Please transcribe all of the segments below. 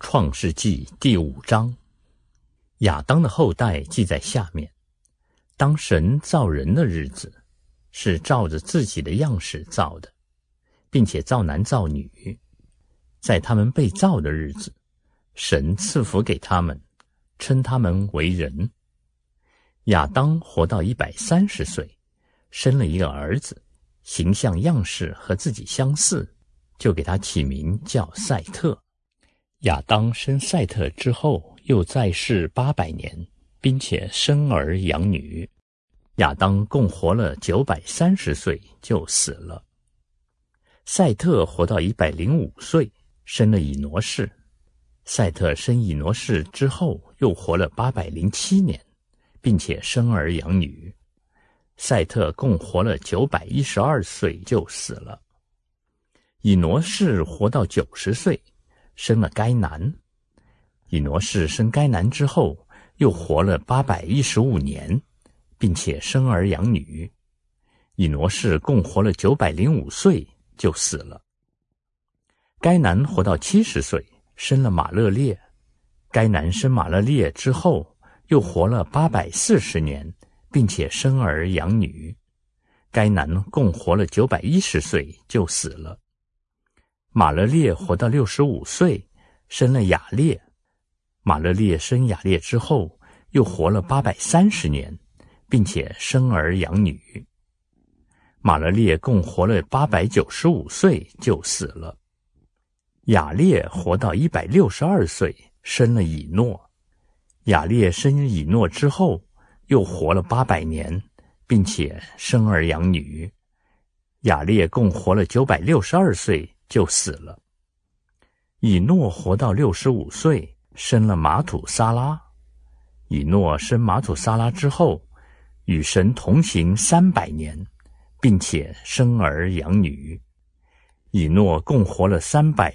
创世纪第5章，亚当的后代记在下面。当神造人的日子，是照着自己的样式造的，并且造男造女。在他们被造的日子，神赐福给他们，称他们为人。亚当活到130岁，生了一个儿子，形象样式和自己相似，就给他起名叫赛特。亚当生赛特之后，又在世800年，并且生儿养女。亚当共活了930岁就死了。赛特活到105岁，生了以挪士。赛特生以挪士之后，又活了807年，并且生儿养女。赛特共活了912岁就死了。以挪士活到90岁，生了该南。以挪士生该南之后，又活了815年，并且生儿养女。以挪士共活了905岁就死了。该南活到70岁，生了马勒列。该南生马勒列之后，又活了840年，并且生儿养女。该南共活了910岁就死了。马勒列活到65岁，生了雅列。马勒列生雅列之后，又活了830年，并且生儿养女。马勒列共活了895岁就死了。雅列活到162岁，生了以诺。雅列生以诺之后，又活了800年，并且生儿养女。雅列共活了962岁就死了。以诺活到65岁，生了马土撒拉。以诺生马土撒拉之后，与神同行300年，并且生儿养女。以诺共活了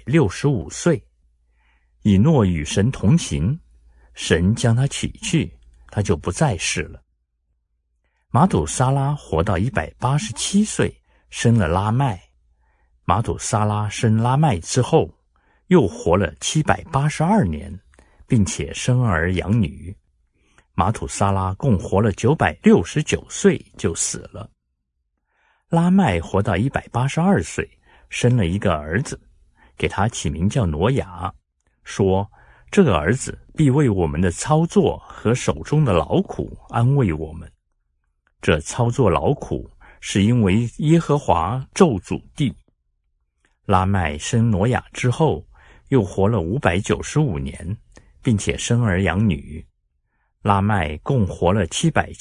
365岁。以诺与神同行，神将他取去，他就不在世了。马土撒拉活到187岁，生了拉麦。马土撒拉生拉麦之后，又活了782年，并且生儿养女。马土撒拉共活了969岁就死了。拉麦活到182岁，生了一个儿子，给他起名叫挪亚，说这个儿子必为我们的操作和手中的劳苦安慰我们。这操作劳苦是因为耶和华咒诅地。拉麦生挪亚之后，又活了595年，并且生儿养女。拉麦共活了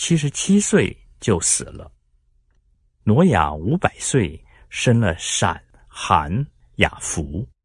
777岁就死了。挪亚500岁，生了闪、含、雅弗。